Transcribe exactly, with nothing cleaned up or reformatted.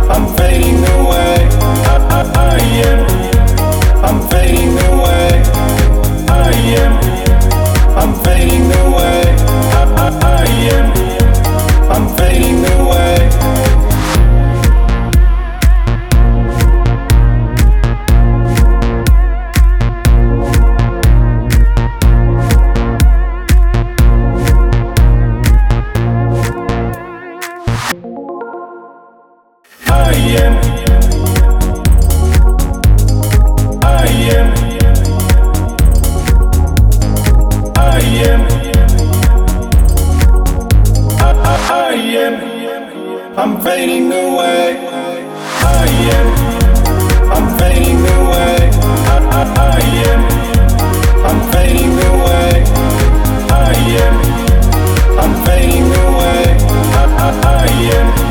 I'm fading away. I, I, I am. I'm fading away. I am. I'm fading away. I, I, I am. I'm fading away. I am. I am. I am. I, I, I am. I'm fading away. I am. I'm fading away. I, I, I am. I'm fading away. I am. I'm fading away. I, I, I am.